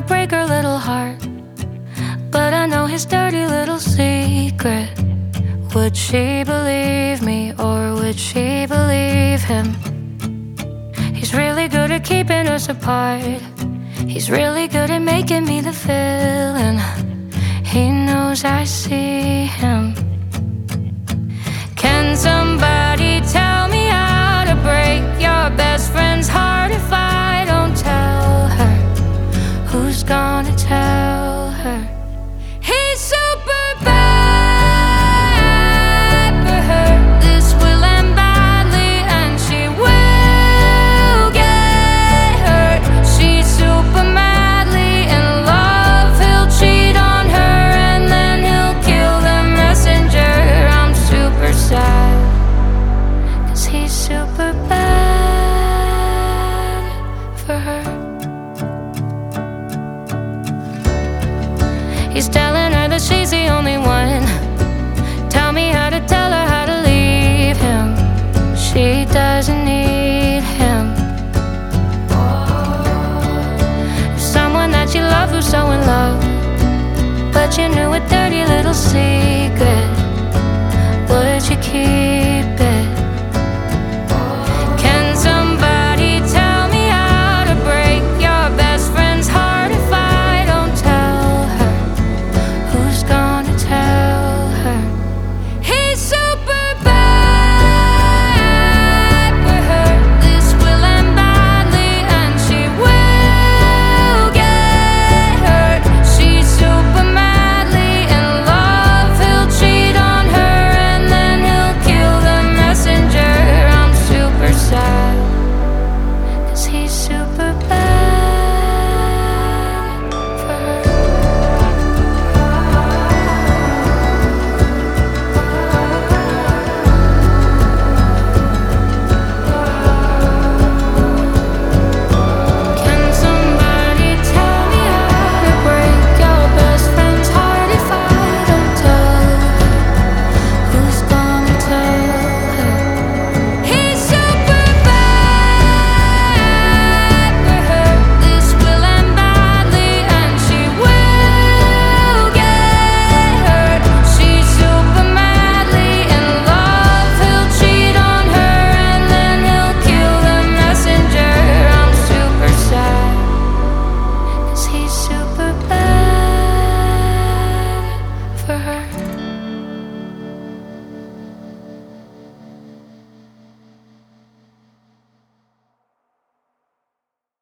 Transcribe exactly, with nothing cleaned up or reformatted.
break her little heart, but I know his dirty little secret. Would she believe me, or would she believe him? He's really good at keeping us apart. He's really good at making me the villain. He knows I see him. Can somebody tell me how to break your best friend's heart? If I don't tell her, who's gonna tell her? He's super bad for her. This will end badly and she will get hurt. She's super madly in love. He'll cheat on her and then he'll kill the messenger. I'm super sad, 'cause he's super bad for her. He's telling her that she's the only one. Tell me how to tell her how to leave him. She doesn't need him. Someone that you love who's so in love, but you knew a dirty little secret. Would you keep